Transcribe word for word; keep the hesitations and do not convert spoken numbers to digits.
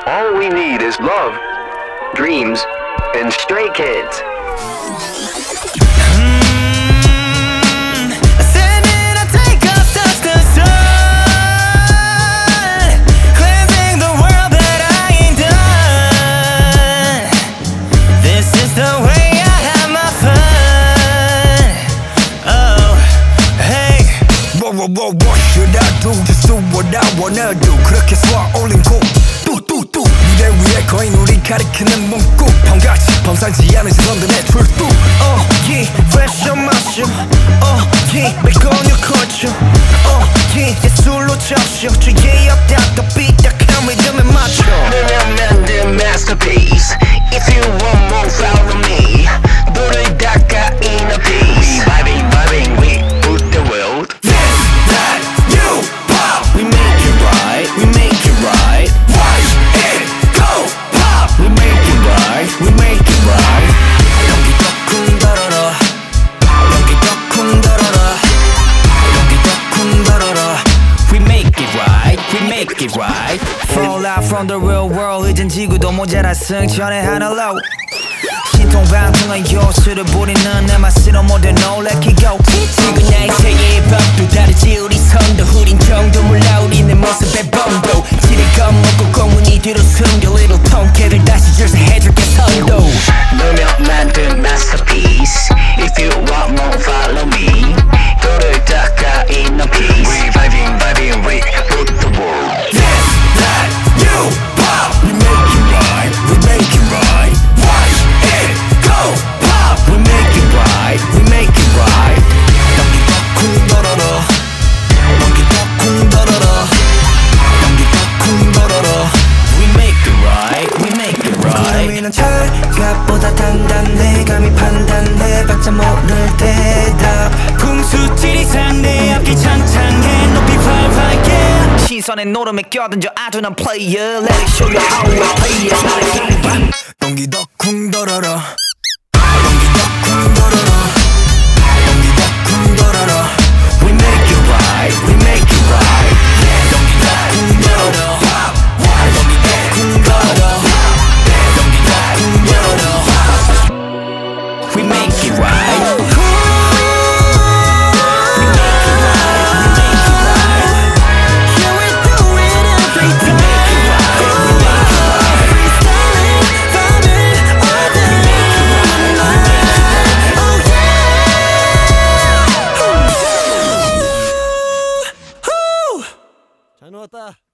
All we need is love, dreams, and stray kids. What, what should I do? Just do what I wanna do. 그렇게 쏘아 올린 곡뚜뚜뚜 무대 위에 거인 우리 가리키는 문구 펑같이 범상치 않은 시선들의 출두 Oh yeah, fresh on my shoe. Oh yeah, back on your culture. Oh yeah, 예술로 적셔 주위에 없다 또 삐딱한 리듬에 맞춰 내가 만든 masterpiece. If you want more, follow me. 너를 닦아 in a piece. We vibing, vibing, we put the world. We make it right, we make it right. Watch it go pop. We make it right, we make it right. 여기도 쿵더러러 여기도 쿵더러러 여기도 쿵더러러. We make it right, we make it right. Fall out from the real world 이젠 지구도 모자라 승천의 하늘로 신통방통한 요술을 부리는 내 맛으로 모두 놀래키고 지금 나의 세계의 법도 다르지 우리 선도 흐린 정도 몰라 우리 내 모습의 범도 지를 겁먹고 공문이 뒤로 숨겨 little 통쾌를 다시 절세해줄게 선도 너며 만든 masterpiece. If you want more, follow me. 너를 닦아 in a piece. We vibing, vibing, we put the world. This, that, you pop. We make it right, we make it right. Watch it go pop. We make it right, we make it right. 여기도 쿵더러러 여기도 쿵더러러 여기도 쿵더러러. We make it right, we make it right. 구름이는 철갑보다 단단해 감히 판단해봤자 모를 대답 궁수질 이상 내 앞길 창창해 높이 활활 yeah. 시선의 노름에 껴든져 아둔한 player. Let it show you how we play it. Not a game. 여기도 쿵더러러 여기도 쿵더러러 여기도 쿵더러러. We make it right, we make it right. 여기도 쿵더러러 여기도 쿵더러러 여기도 쿵더러러. We make it right. 잘 나왔다.